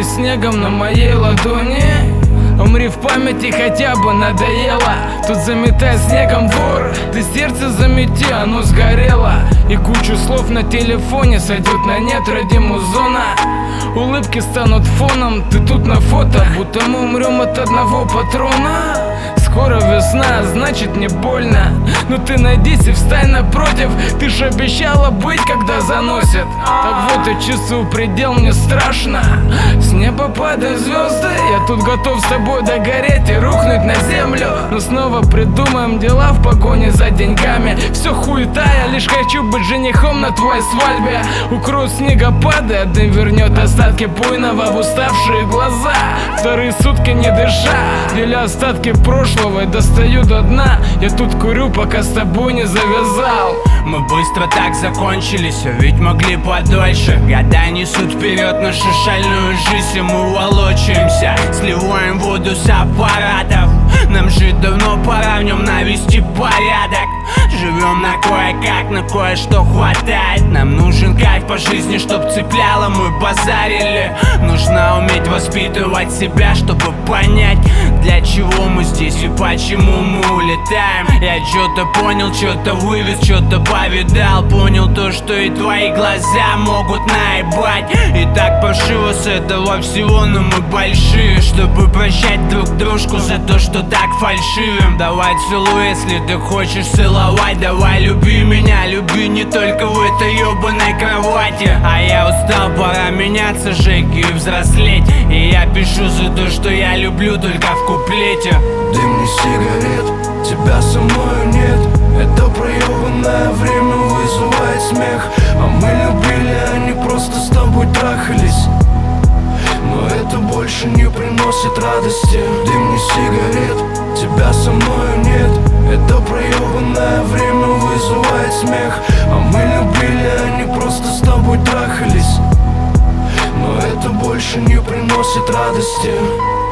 снегом на моей ладони. Умри в памяти, хотя бы надоело. Тут заметай снегом двор, ты сердце замети, оно сгорело. И кучу слов на телефоне сойдет на нет ради музона. Улыбки станут фоном, ты тут на фото, будто мы умрем от одного патрона. Скоро весна, значит не больно, но ты найдись и встань напротив. Ты ж обещала быть, когда заносит. Так вот я чувствую предел, мне страшно. С неба падают звезды, я тут готов с тобой догореть и рухнуть на землю. Но снова придумаем дела в погоне за деньгами. Все хуета, я лишь хочу быть женихом на твоей свадьбе. Укроют снегопады, а дым вернет остатки буйного в уставшие глаза. Вторые сутки не дыша, деля остатки прошлого и достаю до дна. Я тут курю, пока с тобой не завязал. Мы быстро так закончились, а ведь могли подольше. Года несут вперед нашу шальную жизнь, и мы волочаемся, сливаем воду с аппаратов. Нам жить давно пора, в нем навести порядок. Живем на кое-как, на кое-что хватает. Нам нужен кайф по жизни, чтоб цепляло, мы базарили. Нужно уметь воспитывать себя, чтобы понять, для чего мы здесь и почему мы улетаем. Я что-то понял, что-то вывез, что-то повидал. Понял то, что и твои глаза могут наебать. И так паршиво с этого всего, но мы большие, чтобы прощать друг дружку за то, что так фальшивим. Давай целуй, если ты хочешь целовать. Давай люби меня, люби не только в этой ебаной кровати. А я устал, пора меняться, Жеки, и взрослеть. И я пишу за то, что я люблю, только в куплете. Дым не сигарет, тебя со мною нет. Это проебанное время вызывает смех. А мы любили, а не просто с тобой трахались. Но это больше не приносит радости. Дым не сигарет, тебя со мною нет. Это проебанное время вызывает смех. А мы любили, а не просто с тобой трахались. Но это больше не приносит радости.